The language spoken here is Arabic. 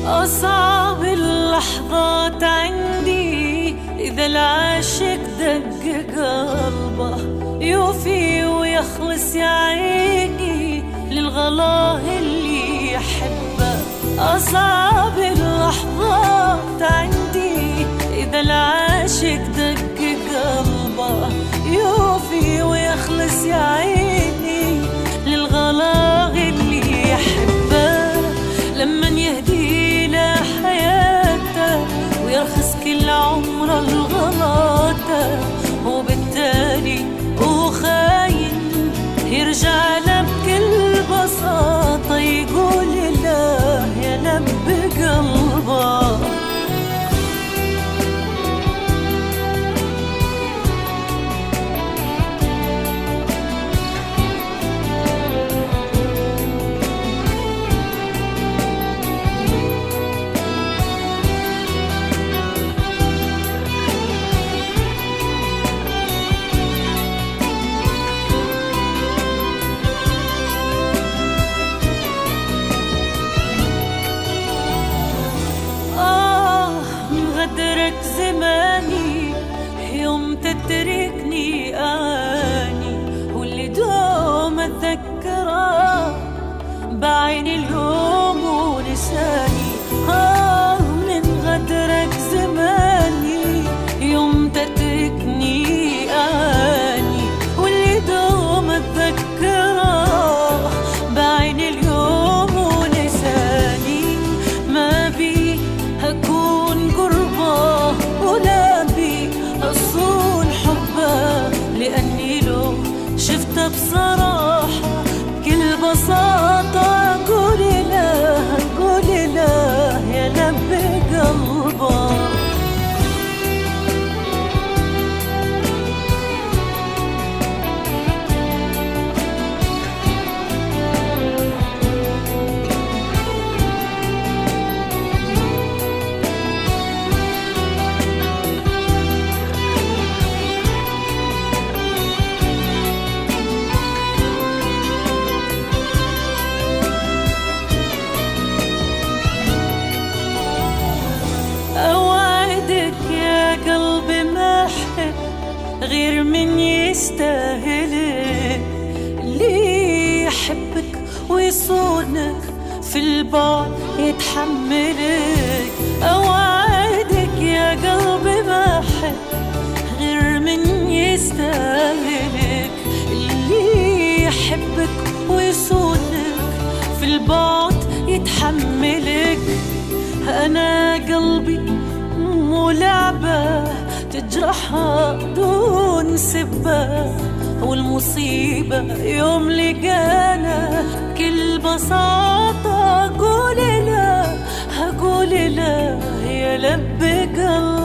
أصعب اللحظات عندي إذا العاشق دق قلبه، يوفي ويخلص يا عيني للغلا اللي يحبه. أصعب اللحظات عندي إذا العاشق دق قلبه، يوفي ويخلص يا عيني للغلا اللي يحبه. لمن يهدي له حياته ويرخص كل عمره الغلاطة، وبالتالي هو خاين يرجع له بكل بساطة يقول له يا لب قلبه. زماني يوم تتركني أعاني، واللي دوم أتذكره بعين اليوم ولساني. من غدرك زماني يوم تتركني أعاني، واللي دوم أتذكره بعين اليوم ولساني. ما بي هكون قربه ولا بي أصون حبه، لأني لو شفته بصراحة بكل بساطة أقول له يا لب قلبه. غير من يستاهلك، اللي يحبك ويصونك في البعد يتحملك. أوعدك يا قلبي ما أحب غير من يستاهلك، اللي يحبك ويصونك في البعد يتحملك. أنا قلبي مو لعبة تجرحها دون سبة، والمصيبة يوم لقانا كل بساطة أقول له يا لب قلبي.